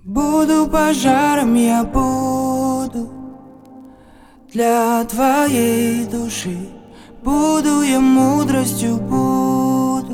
Буду пожаром, я буду для твоей души. Буду я мудростью, буду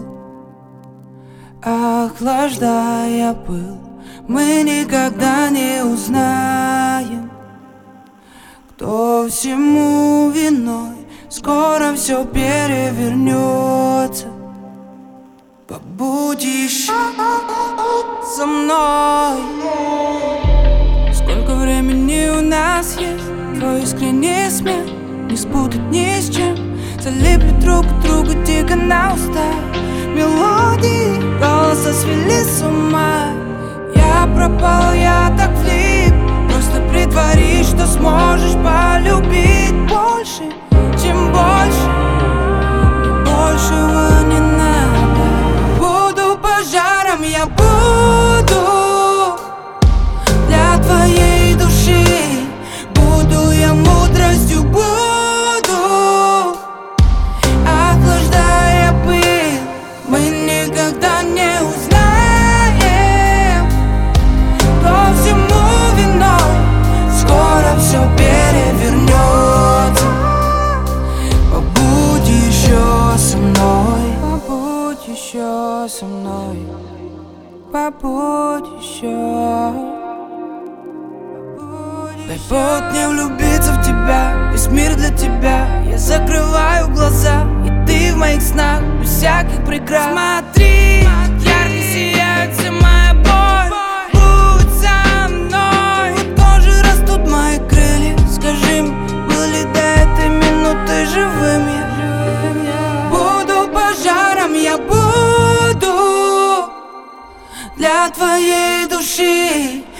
охлаждая пыл. Мы никогда не узнаем, кто всему виной. Скоро все перевернется. Побудь еще со мной. Сколько времени у нас есть, твой искренний смех не спутать ни с чем. Залипли друг к другу дико на уста. Мелодии голоса свели с ума. Я пропал, я так влип. Просто притворись, что сможешь полюбить больше, чем больше. Большего не надо. Буду пожаром, я буду для твоей души. Буду я мудростью, буду охлаждая пыль. Мы никогда не узнаем, кто всему виной. Скоро все перевернется. Побудь еще со мной. Побудь еще со мной. Побудь еще. Дай повод мне влюбиться в тебя. Весь мир для тебя. Я закрываю глаза, и ты в моих снах, без всяких прикрас. Смотри, ярко сияет вся моя боль. Будь со мной. Вот тоже растут мои крылья. Скажи мне, был ли до этой минуты живым я? Буду пожаром, я буду для твоей души.